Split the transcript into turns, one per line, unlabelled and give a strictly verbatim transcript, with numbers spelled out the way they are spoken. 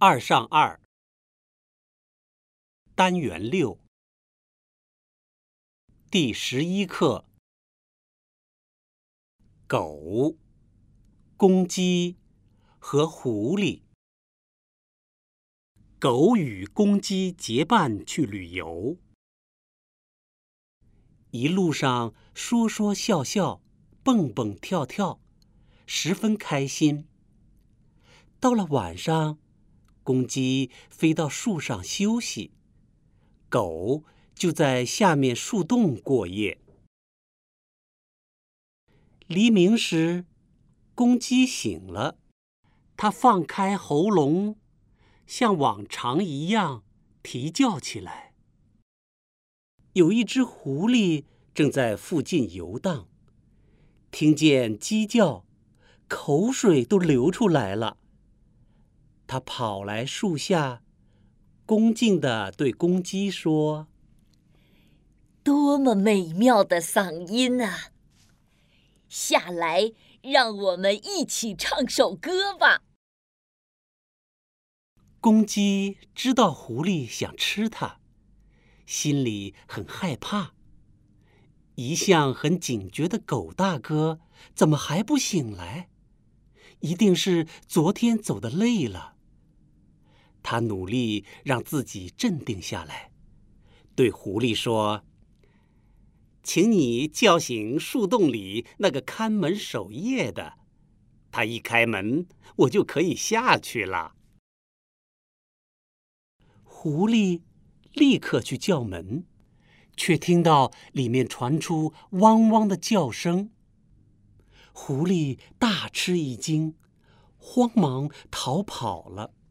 二上二，单元六，第十一课。狗、公鸡和狐狸。狗与公鸡结伴去旅游，一路上说说笑笑，蹦蹦跳跳，十分开心。到了晚上，公鸡飞到树上休息，狗就在下面树洞过夜。黎明时，公鸡醒了，它放开喉咙，像往常一样啼叫起来。有一只狐狸正在附近游荡，听见鸡叫，口水都流出来了。它跑来树下，恭敬地对公鸡说：“
多么美妙的嗓音啊！下来，让我们一起唱首歌吧。”
公鸡知道狐狸想吃它，心里很害怕。一向很警觉的狗大哥怎么还不醒来？一定是昨天走得累了。他努力让自己镇定下来，对狐狸说：“请你叫醒树洞里那个看门守夜的，他一开门，我就可以下去了。”狐狸立刻去叫门，却听到里面传出汪汪的叫声。狐狸大吃一惊，慌忙逃跑了。